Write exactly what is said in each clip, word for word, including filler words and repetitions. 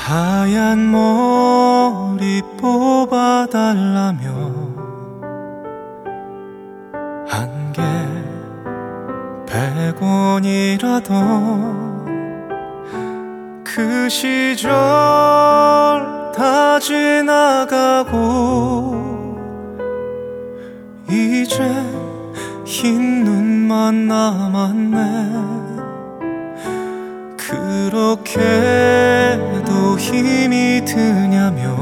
하얀 머리 뽑아달라며 한 개 백 원이라도 그 시절 다 지나가고 이제 흰 눈만 남았네. 그렇게도 힘이 드냐며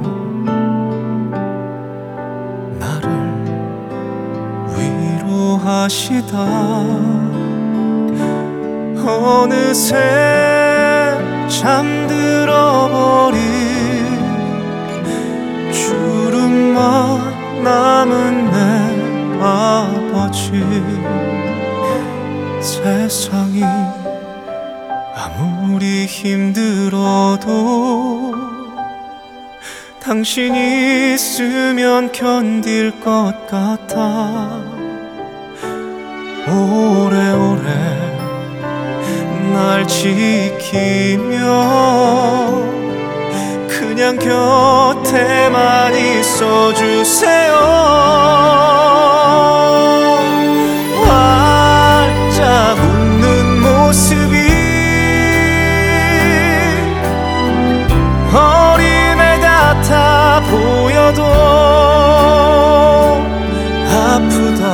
나를 위로하시다. 어느새 잠들어버린 주름만 남은 내 아버지. 세상이 아무리 힘들어도 당신 있으면 견딜 것 같아. 오래오래 날 지키며 그냥 곁에만 있어주세요. 활짝 웃는 모습이 어린애 같아 보여도 아프다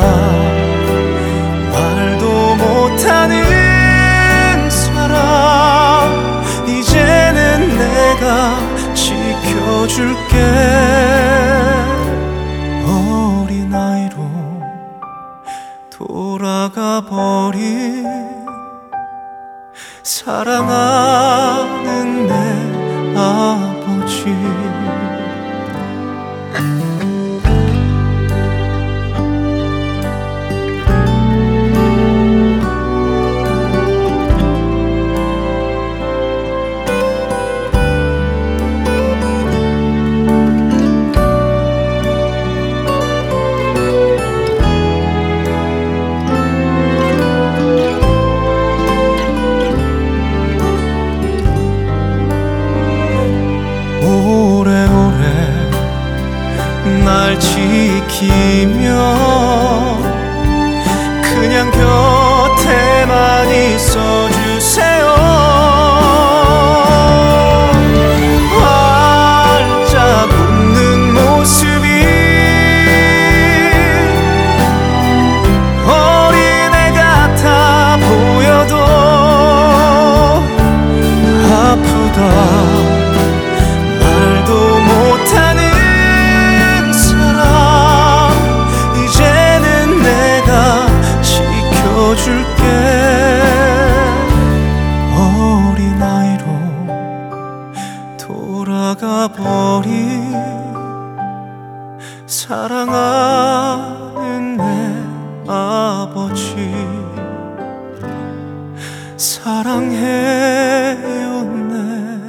말도 못하는 사람. 이제는 내가 지켜줄게. 어린아이로 돌아가 버린 사랑하는 내 아버지. 날 지키며 그냥 곁에만 있어주세요. 활짝 웃는 모습이 어린애 같아 보여도 아프다 말도 못하는 줄게. 어린아이로 돌아가 버린 사랑하는 내 아버지. 사랑해요 내